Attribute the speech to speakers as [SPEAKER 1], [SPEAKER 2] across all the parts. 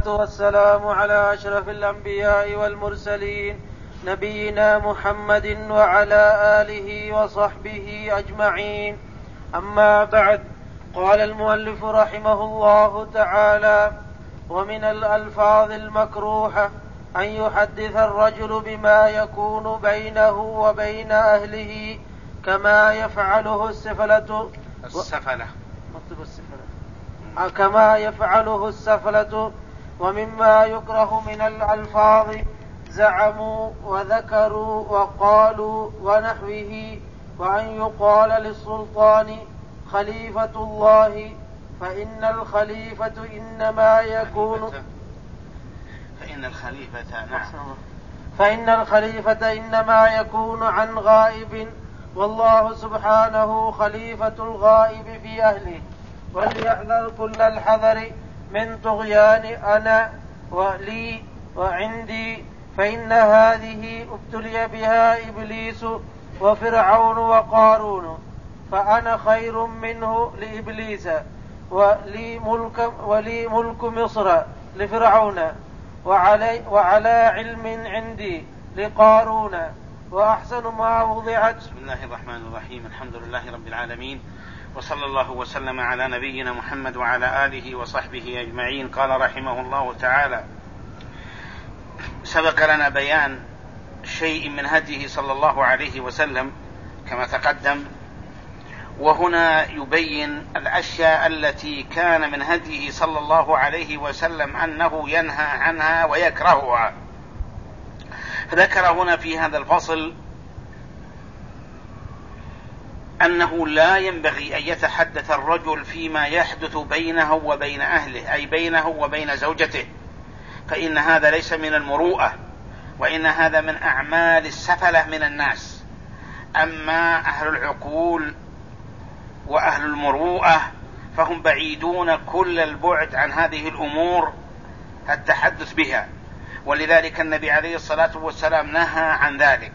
[SPEAKER 1] والسلام على أشرف الأنبياء والمرسلين نبينا محمد وعلى آله وصحبه أجمعين. أما بعد، قال المؤلف رحمه الله تعالى: ومن الألفاظ المكروهة أن يحدث الرجل بما يكون بينه وبين أهله كما يفعله السفلة. ومما يكره من الألفاظ زعموا وذكروا وقالوا ونحوه، وأن يقال للسلطان خليفة الله، فإن الخليفة إنما يكون عن غائب، والله سبحانه خليفة الغائب في أهله. وليحذر كل الحذر من طغيان أنا ولي وعندي، فإن هذه ابتلي بها إبليس وفرعون وقارون، فأنا خير منه لإبليس، ولي ملك مصر لفرعون، وعلى علم عندي لقارون، وأحسن ما وضعت.
[SPEAKER 2] بسم الله الرحمن الرحيم. الحمد لله رب العالمين، وصلى الله وسلم على نبينا محمد وعلى آله وصحبه أجمعين. قال رحمه الله تعالى: سبق لنا بيان شيء من هديه صلى الله عليه وسلم كما تقدم، وهنا يبين الأشياء التي كان من هديه صلى الله عليه وسلم أنه ينهى عنها ويكرهها. ذكر هنا في هذا الفصل أنه لا ينبغي أن يتحدث الرجل فيما يحدث بينه وبين أهله، أي بينه وبين زوجته، فإن هذا ليس من المروءة، وإن هذا من أعمال السفلة من الناس. أما أهل العقول وأهل المروءة فهم بعيدون كل البعد عن هذه الأمور التحدث بها، ولذلك النبي عليه الصلاة والسلام نهى عن ذلك.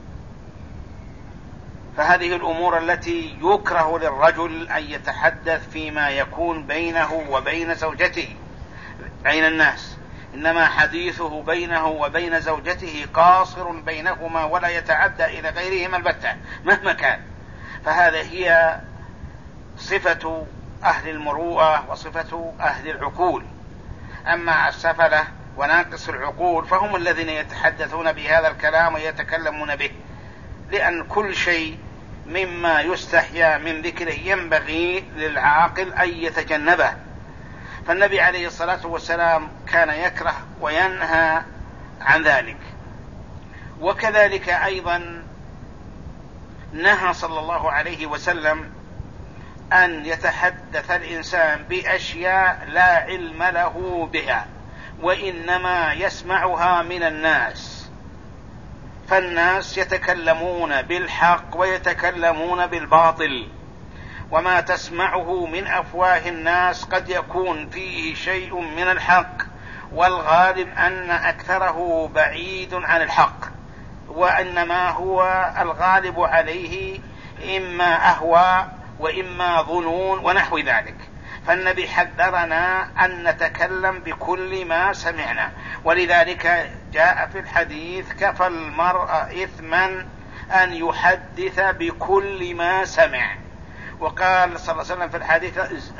[SPEAKER 2] فهذه الأمور التي يكره للرجل أن يتحدث فيما يكون بينه وبين زوجته بين الناس، إنما حديثه بينه وبين زوجته قاصر بينهما ولا يتعدى إلى غيرهما البتة مهما كان. فهذا هي صفة أهل المروءة وصفة أهل العقول. أما السفلة وناقص العقول فهم الذين يتحدثون بهذا الكلام ويتكلمون به، لأن كل شيء مما يستحيا من ذكره ينبغي للعاقل أن يتجنبه. فالنبي عليه الصلاة والسلام كان يكره وينهى عن ذلك. وكذلك أيضا نهى صلى الله عليه وسلم أن يتحدث الإنسان بأشياء لا علم له بها، وإنما يسمعها من الناس. فالناس يتكلمون بالحق ويتكلمون بالباطل، وما تسمعه من أفواه الناس قد يكون فيه شيء من الحق، والغالب أن أكثره بعيد عن الحق، وإنما هو الغالب عليه إما أهواء وإما ظنون ونحو ذلك. فالنبي حذرنا أن نتكلم بكل ما سمعنا، ولذلك جاء في الحديث: كفى المرء إثما أن يحدث بكل ما سمع. وقال صلى الله عليه وسلم في الحديث: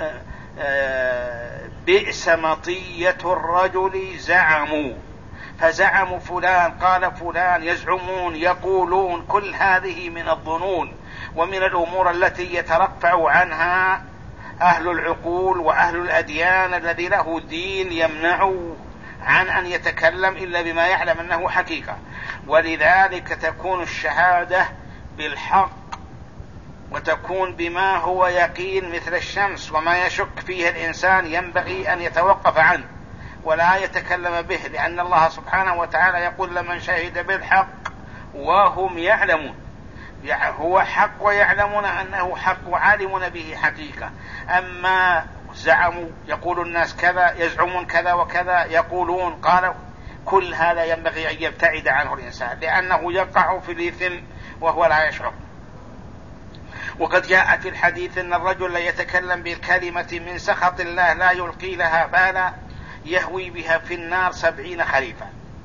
[SPEAKER 2] بئس مطية الرجل زعموا. فزعموا فلان، قال فلان، يزعمون، يقولون، كل هذه من الظنون ومن الأمور التي يترفع عنها أهل العقول وأهل الأديان الذي له دين يمنع عن أن يتكلم إلا بما يعلم أنه حقيقة. ولذلك تكون الشهادة بالحق، وتكون بما هو يقين مثل الشمس، وما يشك فيه الإنسان ينبغي أن يتوقف عنه ولا يتكلم به، لأن الله سبحانه وتعالى يقول: لمن شهد بالحق وهم يعلمون. هو حق ويعلمون أنه حق وعالمون به حقيقة. أما زعموا، يقول الناس كذا، يزعمون كذا وكذا، يقولون، قالوا، كل هذا ينبغي أن يبتعد عنه الإنسان، لأنه يقع في الإثم وهو لا يشعر. وقد جاء في الحديث أن الرجل لا يتكلم بالكلمة من سخط الله لا يلقي لها بالا يهوي بها في النار 70 خريفا.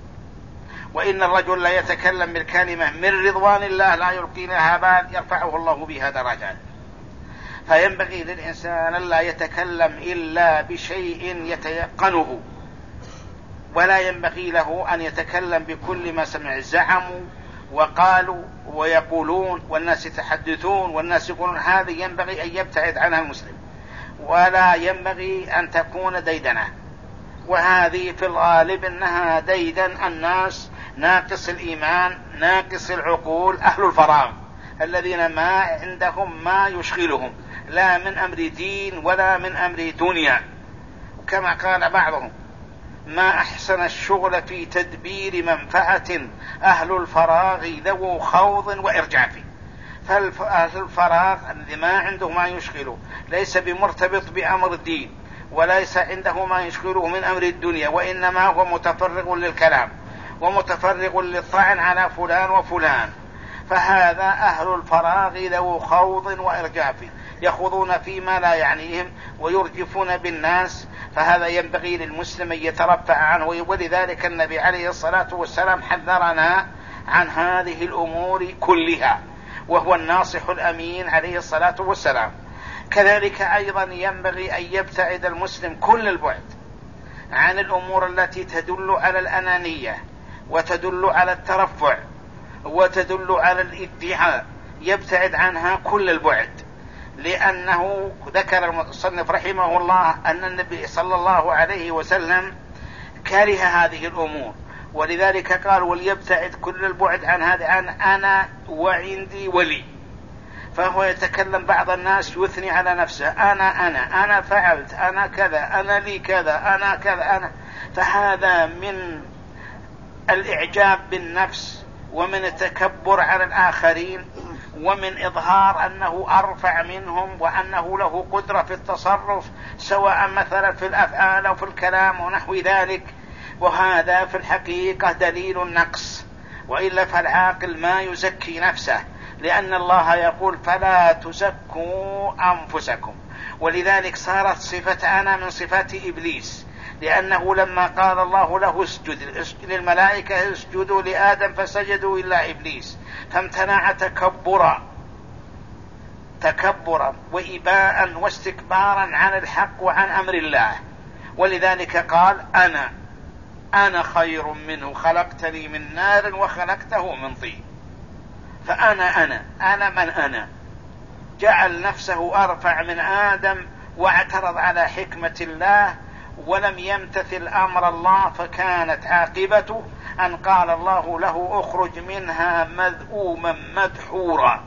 [SPEAKER 2] وإن الرجل لا يتكلم بالكلمة من رضوان الله لا يلقي لها بال يرفعه الله بها درجات. فينبغي للإنسان أن لا يتكلم إلا بشيء يتيقنه، ولا ينبغي له أن يتكلم بكل ما سمع. زعموا وقالوا ويقولون والناس يتحدثون والناس يقولون، هذه ينبغي أن يبتعد عنها المسلم، ولا ينبغي أن تكون ديدنة. وهذه في الغالب أنها ديدن الناس ناقص الإيمان ناقص العقول أهل الفراغ، الذين ما عندهم ما يشغلهم لا من أمر دين ولا من أمر دنيا. كما قال بعضهم: ما أحسن الشغل في تدبير منفعة أهل الفراغ ذو خوض وإرجاف. فأهل الفراغ الذي ما عنده ما يشغله ليس بمرتبط بأمر الدين وليس عنده ما يشغله من أمر الدنيا، وإنما هو متفرغ للكلام ومتفرغ للطعن على فلان وفلان. فهذا أهل الفراغ ذو خوض وإرجاف، يخوضون فيما لا يعنيهم ويرجفون بالناس. فهذا ينبغي للمسلم أن يترفع عنه، ولذلك النبي عليه الصلاة والسلام حذرنا عن هذه الأمور كلها، وهو الناصح الأمين عليه الصلاة والسلام. كذلك أيضا ينبغي أن يبتعد المسلم كل البعد عن الأمور التي تدل على الأنانية وتدل على الترفع وتدل على الادعاء، يبتعد عنها كل البعد. لأنه ذكر المصنف رحمه الله أن النبي صلى الله عليه وسلم كره هذه الأمور، ولذلك قال: وليبتعد كل البعد عن هذا، عن أنا وعندي ولي. فهو يتكلم، بعض الناس يثني على نفسه: أنا فعلت، أنا كذا، أنا لي كذا، أنا كذا، أنا. فهذا من الإعجاب بالنفس ومن التكبر على الآخرين ومن إظهار أنه أرفع منهم وأنه له قدرة في التصرف، سواء مثلا في الأفعال أو في الكلام ونحو ذلك. وهذا في الحقيقة دليل النقص، وإلا فالعاقل ما يزكي نفسه، لأن الله يقول: فلا تزكوا أنفسكم. ولذلك صارت صفة أنا من صفات إبليس، لأنه لما قال الله له اسجد للملائكة اسجدوا لآدم فسجدوا إلا إبليس، فامتنع تكبرا وإباء واستكبارا عن الحق وعن أمر الله. ولذلك قال: أنا خير منه خلقتني من نار وخلقته من طين. فأنا من أنا، جعل نفسه أرفع من آدم واعترض على حكمة الله ولم يمتثل أمر الله، فكانت عاقبته أن قال الله له: اخرج منها مذءوما مدحورا،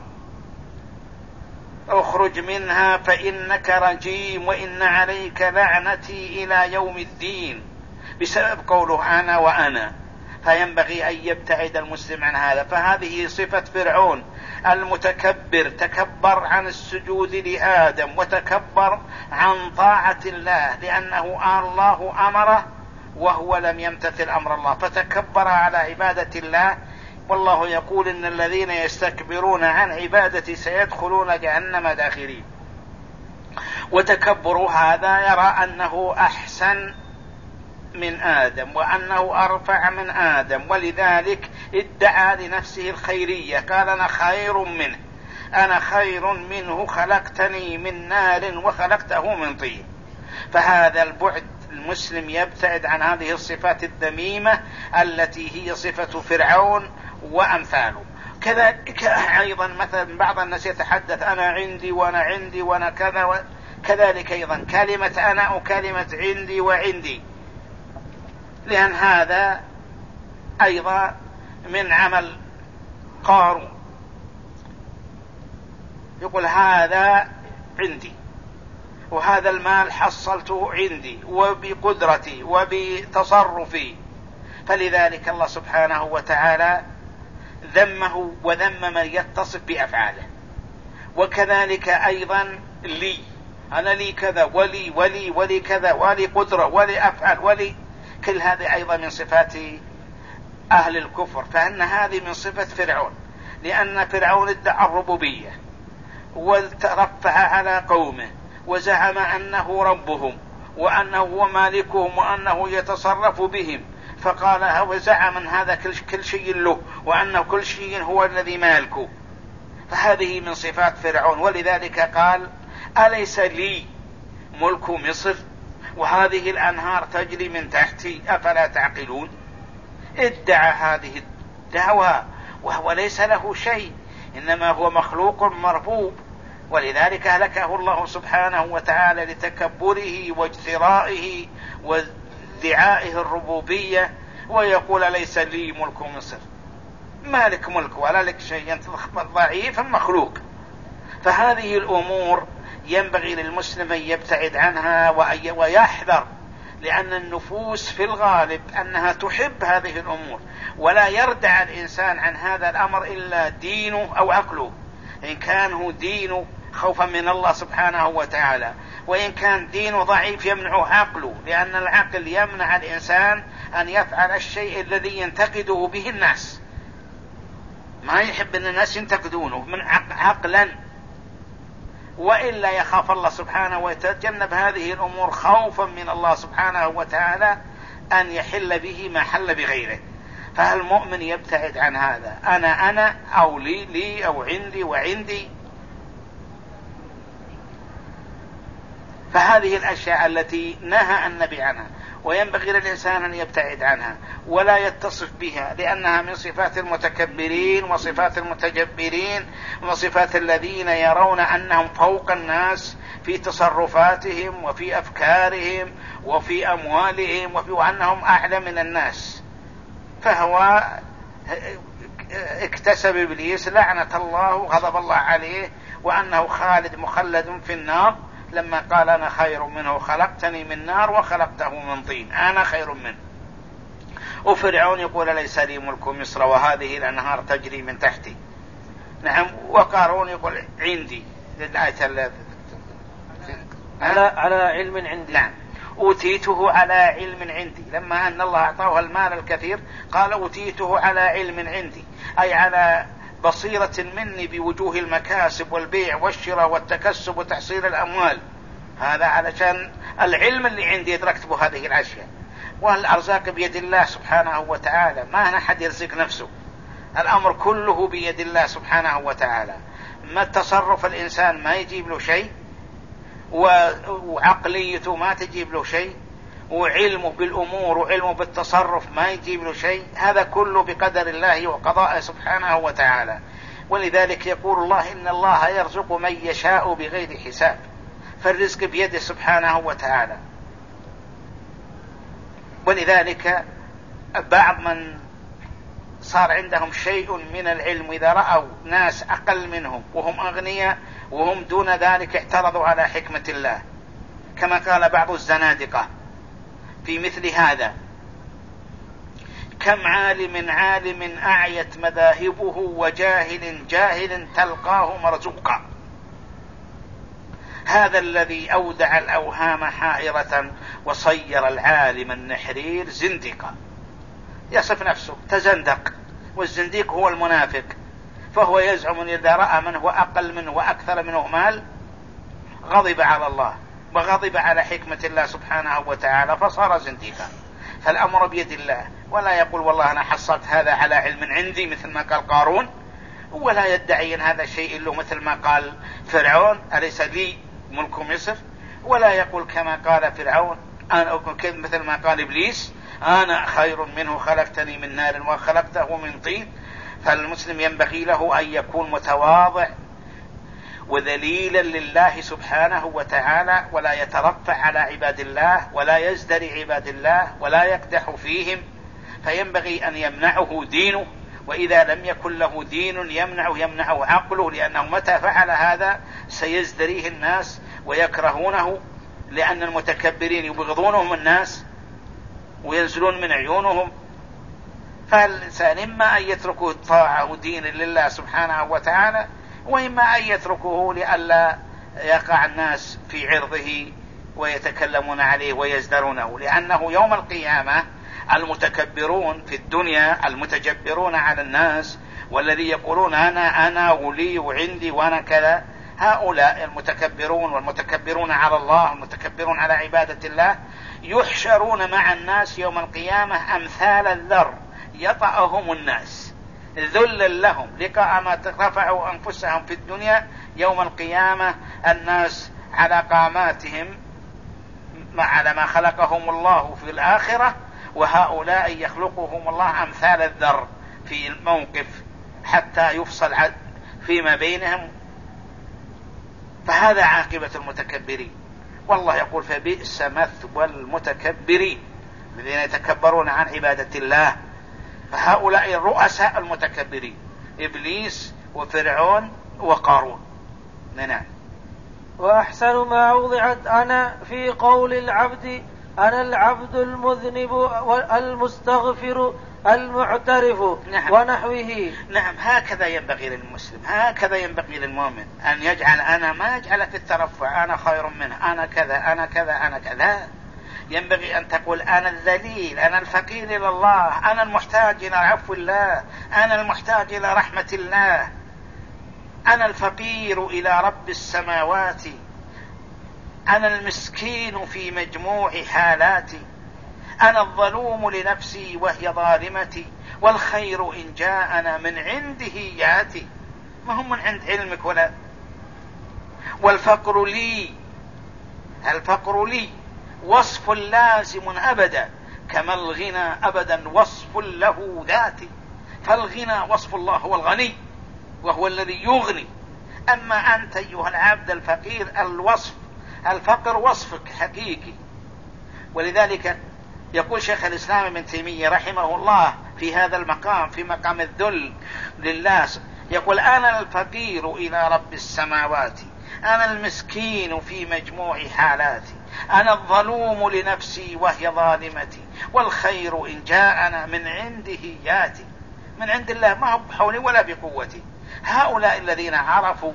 [SPEAKER 2] اخرج منها فإنك رجيم وإن عليك لعنتي إلى يوم الدين، بسبب قوله أنا وأنا. فينبغي أن يبتعد المسلم عن هذا. فهذه صفة فرعون المتكبر، تكبر عن السجود لآدم وتكبر عن طاعة الله، لأنه الله أمره وهو لم يمتثل أمر الله، فتكبر على عبادة الله. والله يقول: إن الذين يستكبرون عن عبادتي سيدخلون جهنم داخرين. وتكبر هذا يرى أنه أحسن من آدم وأنه أرفع من آدم، ولذلك ادعى لنفسه الخيرية، قال: أنا خير منه خلقتني من نار وخلقته من طين. فهذا البعد المسلم يبتعد عن هذه الصفات الذميمة التي هي صفة فرعون وأمثاله. كذلك أيضا مثلا بعض الناس يتحدث: أنا عندي وأنا عندي وأنا كذا، كذلك أيضا كلمة أنا وكلمة عندي وعندي، لأن هذا أيضا من عمل قارون. يقول: هذا عندي وهذا المال حصلته عندي وبقدرتي وبتصرفي. فلذلك الله سبحانه وتعالى ذمه وذم من يتصف بأفعاله. وكذلك أيضا أنا لي كذا ولي كذا ولي قدرة ولي أفعل ولي، كل هذه أيضا من صفات أهل الكفر. فإن هذه من صفة فرعون، لأن فرعون ادعى الربوبية وترفع على قومه وزعم أنه ربهم وأنه هو مالكهم وأنه يتصرف بهم، فقال وزعم من هذا كل شيء له وأنه كل شيء هو الذي مالكه. فهذه من صفات فرعون. ولذلك قال أليس لي ملك مصر وهذه الأنهار تجري من تحتي أفلا تعقلون. ادعى هذه الدعوة وهو ليس له شيء، إنما هو مخلوق مربوب. ولذلك هلكه الله سبحانه وتعالى لتكبره واجترائه وادعائه الربوبية، ويقول ليس لي ملك مصر. مالك ملك ولا لك شيء، أنت ضعيف مخلوق. فهذه الأمور ينبغي للمسلم أن يبتعد عنها ويحذر، لأن النفوس في الغالب أنها تحب هذه الأمور، ولا يردع الإنسان عن هذا الأمر إلا دينه أو عقله. إن كان هو دينه خوفا من الله سبحانه وتعالى، وإن كان دينه ضعيف يمنعه عقله، لأن العقل يمنع الإنسان أن يفعل الشيء الذي ينتقده به الناس. ما يحب أن الناس ينتقدونه من عقلا، وإلا يخاف الله سبحانه ويتجنب هذه الأمور خوفا من الله سبحانه وتعالى أن يحل به ما حل بغيره. فالمؤمن يبتعد عن هذا، أنا أو لي أو عندي وعندي. فهذه الأشياء التي نهى النبي عنها وينبغي للإنسان أن يبتعد عنها ولا يتصف بها، لأنها من صفات المتكبرين وصفات المتجبرين وصفات الذين يرون أنهم فوق الناس في تصرفاتهم وفي أفكارهم وفي أموالهم وأنهم أعلى من الناس. فهو اكتسب إبليس لعنة الله وغضب الله عليه، وأنه خالد مخلد في النار، لما قال أنا خير منه خلقتني من نار وخلقته من طين، أنا خير منه. وفرعون يقول ليس لي ملك مصر وهذه الأنهار تجري من تحتي. نعم. وقارون يقول عندي الآية
[SPEAKER 1] على علم عندي.
[SPEAKER 2] نعم. أوتيته على علم عندي، لما أن الله أعطاه المال الكثير قال أوتيته على علم عندي، أي على بصيرة مني بوجوه المكاسب والبيع والشراء والتكسب وتحصيل الأموال. هذا علشان العلم اللي عندي أدركت بهذه الأشياء. والأرزاق بيد الله سبحانه وتعالى، ما أحد يرزق نفسه، الأمر كله بيد الله سبحانه وتعالى. ما تصرف الإنسان ما يجيب له شيء، وعقليته ما تجيب له شيء، وعلمه بالأمور وعلمه بالتصرف ما يجيب له شيء. هذا كله بقدر الله وقضائه سبحانه وتعالى. ولذلك يقول الله إن الله يرزق من يشاء بغير حساب، فالرزق بيده سبحانه وتعالى. ولذلك بعض من صار عندهم شيء من العلم إذا رأوا ناس أقل منهم وهم أغنياء وهم دون ذلك اعترضوا على حكمة الله، كما قال بعض الزنادقة في مثل هذا: كم عالم أعيت مذاهبه وجاهل جاهل تلقاه مرزوقا. هذا الذي أودع الأوهام حائرة وصير العالم النحرير زندقا. يصف نفسه تزندق، والزنديق هو المنافق، فهو يزعم أن إذا رأى من هو أقل منه وأكثر منه مال غضب على الله وغضب على حكمة الله سبحانه وتعالى فصار زنديقا. فالأمر بيد الله، ولا يقول والله أنا حصلت هذا على علم عندي مثل ما قال قارون، ولا يدعي أن هذا شيء له مثل ما قال فرعون أليس لي ملك مصر، ولا يقول كما قال فرعون أنا مثل ما قال إبليس أنا خير منه خلقتني من نار وخلقته من طين. فالمسلم ينبغي له أن يكون متواضع وذليلا لله سبحانه وتعالى، ولا يترفع على عباد الله ولا يزدري عباد الله ولا يقدح فيهم، فينبغي أن يمنعه دينه، وإذا لم يكن له دين يمنعه عقله، لأنه متى فعل هذا سيزدريه الناس ويكرهونه، لأن المتكبرين يبغضونهم الناس وينزلون من عيونهم. فالإنسان إما أن يتركه طاعة ودين لله سبحانه وتعالى، وإما أن يتركه لئلا يقع الناس في عرضه ويتكلمون عليه ويزدرونه، لأنه يوم القيامة المتكبرون في الدنيا المتجبرون على الناس والذي يقولون أنا ولي وعندي وأنا كذا، هؤلاء المتكبرون والمتكبرون على الله والمتكبرون على عبادة الله يحشرون مع الناس يوم القيامة أمثال الذر يطأهم الناس ذلا لهم لقاء ما رفعوا أنفسهم في الدنيا. يوم القيامة الناس على قاماتهم على ما خلقهم الله في الآخرة، وهؤلاء يخلقهم الله أمثال الذر في الموقف حتى يفصل فيما بينهم. فهذا عاقبة المتكبرين. والله يقول فبئس مثوى المتكبرين الذين يتكبرون عن عبادة الله. فهؤلاء الرؤساء المتكبرين إبليس وفرعون وقارون. نعم.
[SPEAKER 1] وأحسن ما وضعت أنا في قول العبد أنا العبد المذنب المستغفر المعترف.
[SPEAKER 2] نعم.
[SPEAKER 1] ونحوه.
[SPEAKER 2] نعم. هكذا ينبغي للمسلم، هكذا ينبغي للمؤمن أن يجعل أنا ما يجعل في الترفع أنا خير منه، أنا كذا أنا كذا أنا كذا. ينبغي أن تقول أنا الذليل، أنا الفقير إلى الله، أنا المحتاج إلى عفو الله، أنا المحتاج إلى رحمة الله، أنا الفقير إلى رب السماوات، أنا المسكين في مجموع حالاتي، أنا الظلوم لنفسي وهي ظالمتي، والخير إن جاءنا من عنده ياتي. ما هم من عند علمك ولا. والفقر لي، الفقر لي وصف لازم أبدا، كما الغنى أبدا وصف له ذاتي. فالغنى وصف الله، هو الغني وهو الذي يغني. أما أنت أيها العبد الفقير الوصف، الفقر وصفك حقيقي. ولذلك يقول شيخ الإسلام ابن تيمية رحمه الله في هذا المقام، في مقام الذل لله، يقول أنا الفقير إلى رب السماوات، أنا المسكين في مجموع حالاتي، أنا الظلوم لنفسي وهي ظالمتي، والخير إن جاءنا من عنده ياتي. من عند الله، ما هو بحولي ولا بقوتي. هؤلاء الذين عرفوا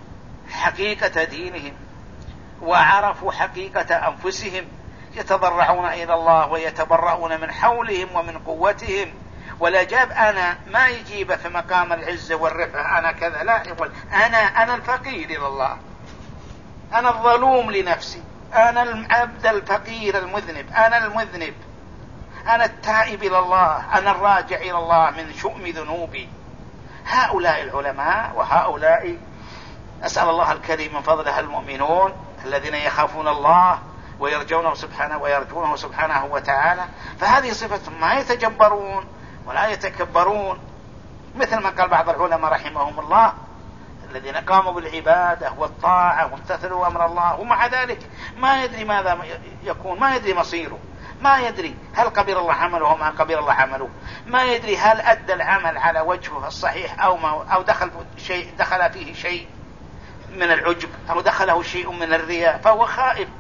[SPEAKER 2] حقيقة دينهم وعرفوا حقيقة أنفسهم يتضرعون إلى الله ويتبرؤون من حولهم ومن قوتهم. ولا جاب أنا ما يجيب في مقام العزة والرفعة أنا كذا، لا، يقول أنا الفقير إلى الله، أنا الظلوم لنفسي، أنا العبد الفقير المذنب، أنا المذنب، أنا التائب إلى الله، أنا الراجع إلى الله من شؤم ذنوبي. هؤلاء العلماء، وهؤلاء أسأل الله الكريم من فضله المؤمنون الذين يخافون الله ويرجونه سبحانه وتعالى. فهذه صفة ما يتجبرون ولا يتكبرون، مثل ما قال بعض العلماء رحمهم الله الذين قاموا بالعبادة والطاعة وامتثلوا أمر الله، ومع ذلك ما يدري ماذا يكون، ما يدري مصيره، ما يدري هل قبل الله عمله أو ما قبل الله عمله، ما يدري هل أدى العمل على وجهه الصحيح أو دخل فيه شيء من العجب أو دخله شيء من الرياء، فهو خائف.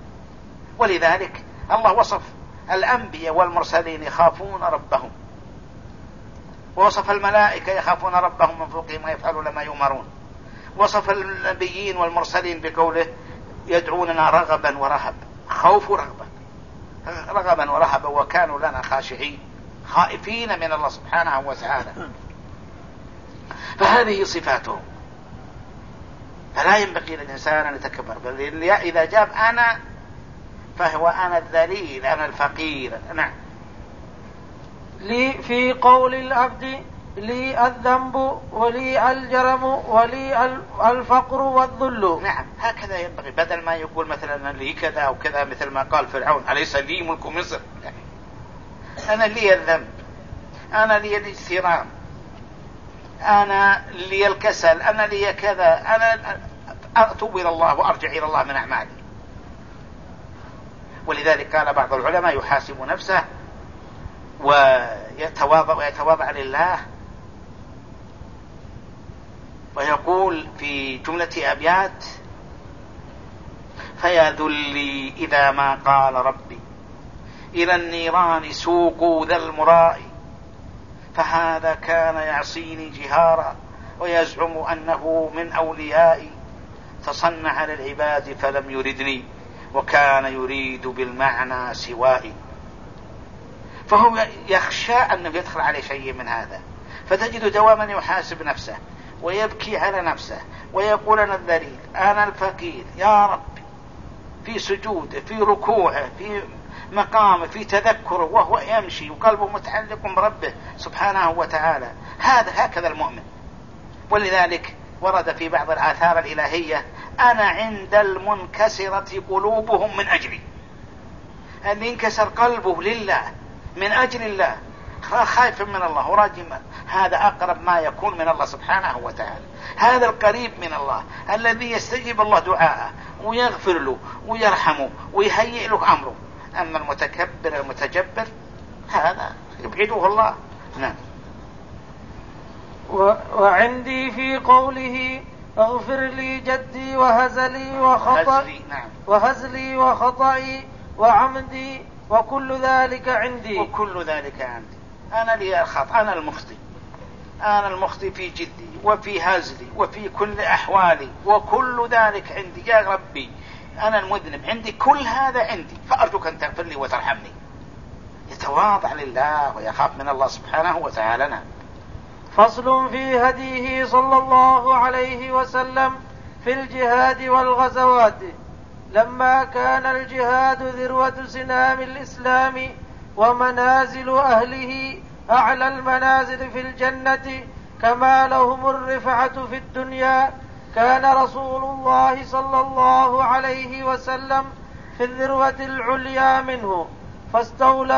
[SPEAKER 2] ولذلك الله وصف الأنبياء والمرسلين يخافون ربهم، ووصف الملائكة يخافون ربهم من فوقهم ويفعلون ما يؤمرون. وصف النبيين والمرسلين بقوله يدعوننا رغبا ورهبا، خوف رغبا ورهبا، وكانوا لنا خاشعين خائفين من الله سبحانه وتعالى. فهذه صفاتهم. فلا ينبغي للإنسان أن يتكبر، بل إذا جاب أنا فهو أنا الذليل، أنا الفقير. نعم.
[SPEAKER 1] لي في قول العبد لي الذنب ولي الجرم ولي الفقر والذل.
[SPEAKER 2] نعم، هكذا ينبغي، بدل ما يقول مثلا لي كذا أو كذا مثل ما قال فرعون أليس لي ملك مصر. أنا لي الذنب، أنا لي الاجترام، أنا لي الكسل، أنا لي كذا، أنا أتوب إلى الله وأرجع إلى الله من أعمالي. ولذلك قال بعض العلماء يحاسب نفسه ويتواضع لله، ويقول في جملة أبيات فيا ذلي إذا ما قال ربي إلى النيران سوقوا ذا المراء، فهذا كان يعصيني جهارا ويزعم أنه من أوليائي، تصنع للعباد فلم يردني وكان يريد بالمعنى سوائي. فهو يخشى أنه يدخل عليه شيء من هذا، فتجد دواما يحاسب نفسه ويبكي على نفسه ويقول أنا الذليل أنا الفقير يا ربي، في سجوده في ركوعه في مقامه في تذكره وهو يمشي وقلبه متعلق بربه سبحانه وتعالى. هكذا المؤمن. ولذلك ورد في بعض الآثار الإلهية أنا عند المنكسرة قلوبهم من أجلي، أن ينكسر قلبه لله من أجل الله، خايف من الله وراجي، هذا أقرب ما يكون من الله سبحانه وتعالى. هذا القريب من الله الذي يستجيب الله دعاءه ويغفر له ويرحمه ويهيئ له أمره. أما المتكبر المتجبر هذا يبعده الله. نعم.
[SPEAKER 1] وعندي في قوله اغفر لي جدي وهزلي وخطئي وعمدي وكل ذلك عندي.
[SPEAKER 2] وكل ذلك عندي، أنا لي الخطأ، أنا المخطئ في جدي وفي هزلي وفي كل أحوالي، وكل ذلك عندي يا ربي، أنا المذنب عندي، كل هذا عندي، فأرجوك أن تغفر لي وترحمني. يتواضع لله ويخاف من الله سبحانه وتعالى. نعم.
[SPEAKER 1] فصل في هديه صلى الله عليه وسلم في الجهاد والغزوات. لما كان الجهاد ذروة سنام الإسلام ومنازل أهله أعلى المنازل في الجنة كما لهم الرفعة في الدنيا، كان رسول الله صلى الله عليه وسلم في الذروة العليا منه، فاستولى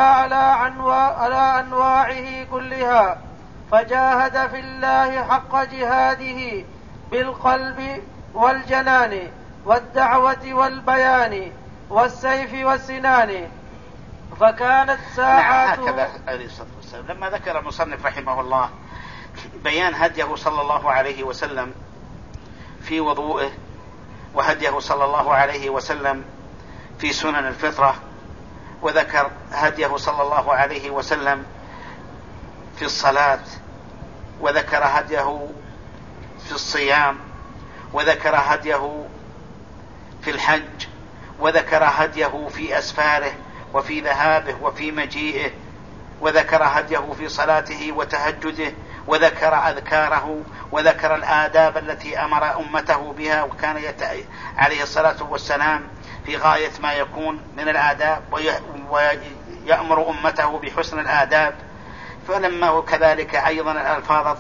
[SPEAKER 1] على أنواعه كلها، فجاهد في الله حق جهاده بالقلب والجنان والدعوة والبيان والسيف والسنان، فكانت ساعاته.
[SPEAKER 2] هكذا عليه الصلاة والسلام لما ذكر المصنف رحمه الله بيان هديه صلى الله عليه وسلم في وضوئه، وهديه صلى الله عليه وسلم في سنن الفطرة، وذكر هديه صلى الله عليه وسلم في الصلاة، وذكر هديه في الصيام، وذكر هديه في الحج، وذكر هديه في أسفاره وفي ذهابه وفي مجيئه، وذكر هديه في صلاته وتهجده، وذكر أذكاره، وذكر الآداب التي أمر أمته بها، وكان عليه الصلاة والسلام في غاية ما يكون من الآداب ويأمر أمته بحسن الآداب. فلما وكذلك أيضا الألفاظ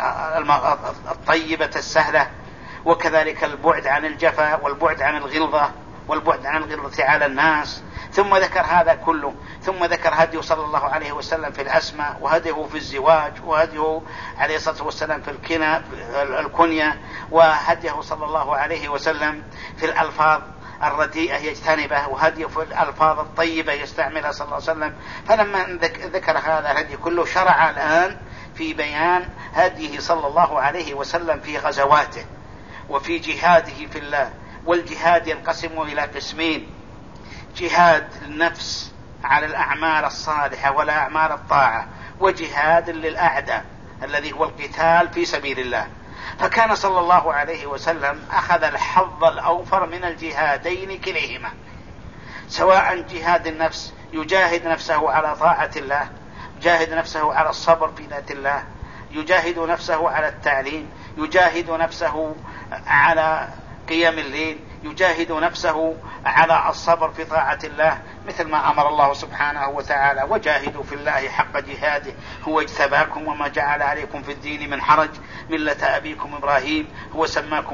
[SPEAKER 2] الطيبة السهلة، وكذلك البعد عن الجفا والبعد عن الغلظة والبعد عن الغلظة على الناس. ثم ذكر هذا كله، ثم ذكر هديه صلى الله عليه وسلم في الأسماء، وهديه في الزواج، وهديه عليه الصلاة والسلام في الكنية، وهديه صلى الله عليه وسلم في الألفاظ الرديئة يجتنبه، وهديه في الألفاظ الطيبة يستعملها صلى الله عليه وسلم. فلما ذكر هذا الهدي كله شرع الآن في بيان هديه صلى الله عليه وسلم في غزواته وفي جهاده في الله. والجهاد ينقسم إلى قسمين: جهاد النفس على الأعمال الصالحة والأعمال الطاعة، وجهاد للأعداء الذي هو القتال في سبيل الله. فكان صلى الله عليه وسلم أخذ الحظ الأوفر من الجهادين كليهما، سواء جهاد النفس يجاهد نفسه على طاعة الله، يجاهد نفسه على الصبر في ذات الله، يجاهد نفسه على التعليم، يجاهد نفسه على قيام الليل، يجاهد نفسه على الصبر في طاعة الله، مثل ما أمر الله سبحانه وتعالى: وجاهدوا في الله حق جهاده هو اجتباكم وما جعل عليكم في الدين من حرج ملة أبيكم إبراهيم هو سماكم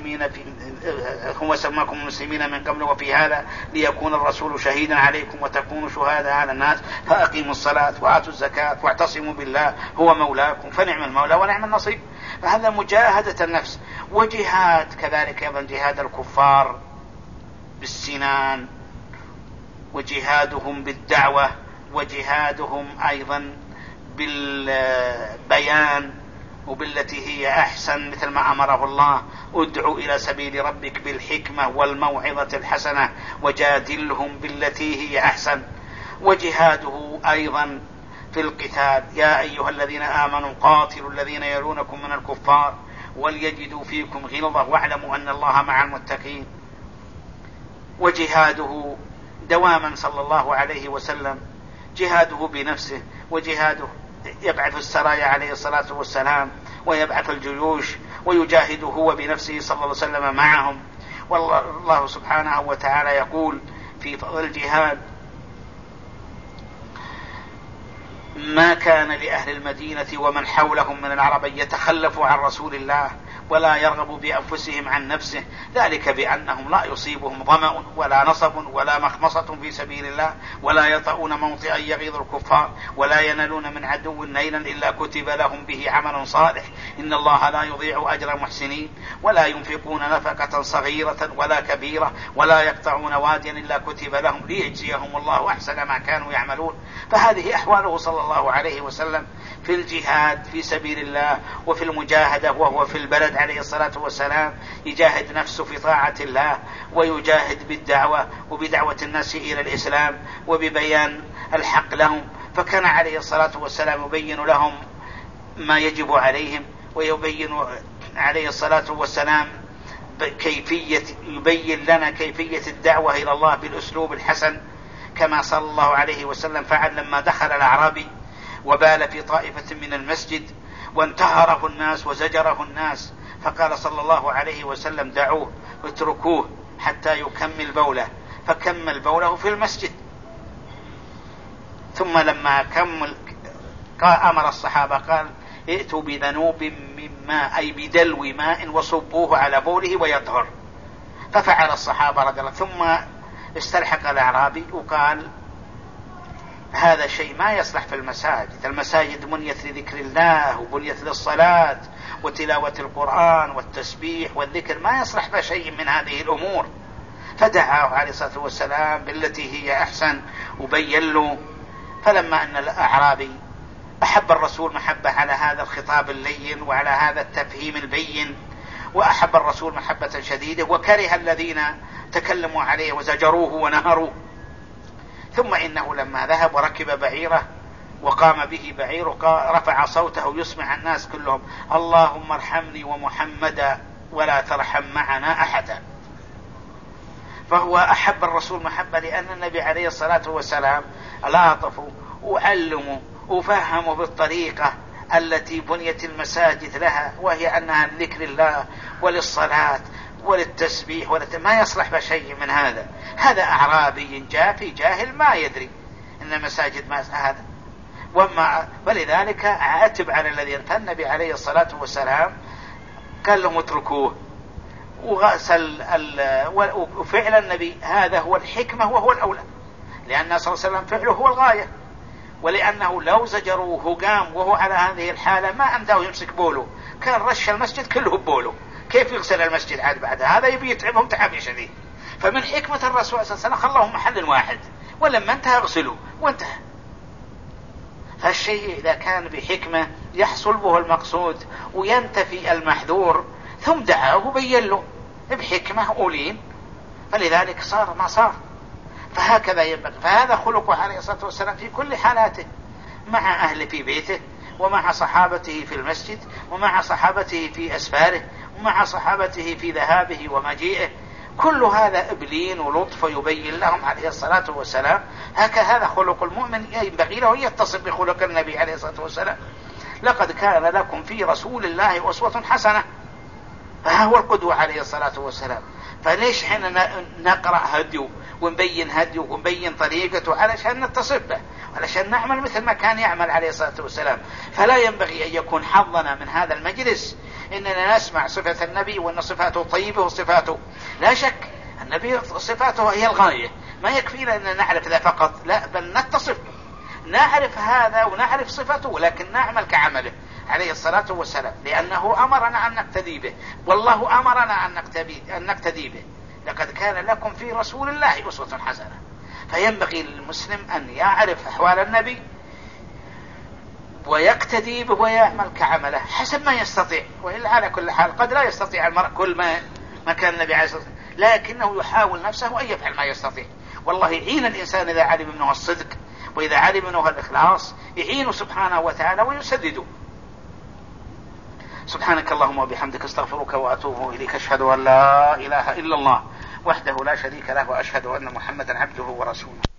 [SPEAKER 2] المسلمين من قبل وفي هذا ليكون الرسول شهيدا عليكم وتكونوا شهداء على الناس فأقيموا الصلاة وآتوا الزكاة واعتصموا بالله هو مولاكم فنعم المولى ونعم النصير. فهذا مجاهدة النفس. وجهاد كذلك أيضا جهاد الكفار بالسنان، وجهادهم بالدعوة، وجهادهم أيضا بالبيان وبالتي هي أحسن، مثل ما أمره الله: ادعو إلى سبيل ربك بالحكمة والموعظة الحسنة وجادلهم بالتي هي أحسن. وجهاده أيضا في القتال: يا أيها الذين آمنوا قاتلوا الذين يلونكم من الكفار وليجدوا فيكم غلظة واعلموا أن الله مع المتقين. وجهاده دواما صلى الله عليه وسلم جهاده بنفسه، وجهاده يبعث السرايا عليه الصلاة والسلام، ويبعث الجيوش، ويجاهد هو بنفسه صلى الله عليه وسلم معهم. والله سبحانه وتعالى يقول في فضل الجهاد: ما كان لأهل المدينة ومن حولهم من العرب يتخلفوا عن رسول الله ولا يرغبوا بأنفسهم عن نفسه، ذلك بأنهم لا يصيبهم ظمأ ولا نصب ولا مخمصة في سبيل الله ولا يطؤون موطئا يغيظ الكفار ولا ينالون من عدو نيلا إلا كتب لهم به عمل صالح إن الله لا يضيع أجر المحسنين ولا ينفقون نفقة صغيرة ولا كبيرة ولا يقطعون واديا إلا كتب لهم ليجزيهم الله أحسن ما كانوا يعملون. فهذه أحواله صلى الله عليه وسلم في الجهاد في سبيل الله وفي المجاهدة، وهو في البلد عليه الصلاة والسلام يجاهد نفسه في طاعة الله ويجاهد بالدعوة وبدعوة الناس إلى الإسلام وببيان الحق لهم. فكان عليه الصلاة والسلام يبين لهم ما يجب عليهم، ويبين عليه الصلاة والسلام يبين لنا كيفية الدعوة إلى الله بالأسلوب الحسن، كما صلى الله عليه وسلم فعل لما دخل الأعرابي وبال في طائفة من المسجد وانتهره الناس وزجره الناس، فقال صلى الله عليه وسلم: دعوه اتركوه حتى يكمل بوله، فكمل بوله في المسجد. ثم لما كمل أمر الصحابة قال: ائتوا بذنوب من ماء، أي بدلو ماء، وصبوه على بوله ويطهر. ففعل الصحابة رضي الله. ثم استلحق الأعرابي وقال: هذا شيء ما يصلح في المساجد، المساجد بنيت لذكر الله وبنيت للصلاة وتلاوة القرآن والتسبيح والذكر، ما يصلح بشيء من هذه الأمور. فدعاه عليه الصلاة والسلام بالتي هي أحسن وبين له. فلما أن الأعرابي أحب الرسول محبة على هذا الخطاب اللين وعلى هذا التفهيم البين، وأحب الرسول محبة شديدة، وكره الذين تكلموا عليه وزجروه ونهروه. ثم إنه لما ذهب وركب بعيره وقام به بعيره رفع صوته يسمع الناس كلهم: اللهم ارحمني ومحمدا ولا ترحم معنا أحدا. فهو أحب الرسول محبة لأن النبي عليه الصلاة والسلام لاطفه وعلمه وفهمه بالطريقة التي بنيت المساجد لها، وهي أنها لذكر الله وللصلاة وللتسبيح ما يصلح بشيء من هذا. هذا أعرابي جافي جاهل ما يدري أن المساجد ما هذا. ولذلك عاتب على الذين. فالنبي عليه الصلاة والسلام قال لهم اتركوه وغسل وفعل النبي هذا هو الحكمة وهو الأولى، لأن صلى الله عليه وسلم فعله هو الغاية، ولأنه لو زجروه قام وهو على هذه الحالة ما عنده يمسك بوله، كان رش المسجد كله بوله، كيف يغسل المسجد عاد بعد هذا؟ يبي يتعبهم تعب شديد. فمن حكمة الرسول صلى الله عليه وسلم خلهم محل واحد، ولما انتهى اغسلوا وانتهى. فالشيء إذا كان بحكمة يحصل به المقصود وينتفي المحذور، ثم دعاه وبين له بحكمة أولين، فلذلك صار ما صار. فهكذا ينبغي. فهذا خلقه عليه الصلاة والسلام في كل حالاته، مع أهل في بيته، ومع صحابته في المسجد، ومع صحابته في أسفاره، ومع صحابته في ذهابه ومجيئه. كل هذا إبلين ولطف يبين لهم عليه الصلاة والسلام. هذا خلق المؤمن ينبغي له يتصف بخلق النبي عليه الصلاة والسلام. لقد كان لكم في رسول الله أسوة حسنة، فهو القدوة عليه الصلاة والسلام. فليش حين نقرأ هديه ونبين هديه ونبين طريقته؟ علشان نتصف به، علشان نعمل مثل ما كان يعمل عليه الصلاة والسلام. فلا ينبغي أن يكون حظنا من هذا المجلس إننا نسمع صفة النبي وأن صفاته طيبة وصفاته، لا شك النبي صفاته هي الغاية، ما يكفينا أن نعرف ذا فقط، لا بل نتصف، نعرف هذا ونعرف صفته، ولكن نعمل كعمله عليه الصلاة والسلام، لأنه أمرنا أن نقتدي به، والله أمرنا أن نقتدي به. لقد كان لكم في رسول الله أسوة حسنة. فينبغي للمسلم أن يعرف أحوال النبي ويقتدي به ويعمل كعمله حسب ما يستطيع. وإلا على كل حال قد لا يستطيع المرء كل ما كان النبي عليه الصلاة والسلام، لكنه يحاول نفسه أن يفعل ما يستطيع. والله يعين الإنسان إذا علم منه الصدق وإذا علم منه الإخلاص، يعينه سبحانه وتعالى ويسدده. سبحانك اللهم وبحمدك استغفرك وأتوب إليك، أشهد أن لا إله إلا الله وحده لا شريك له، وأشهد أن محمدا عبده ورسوله.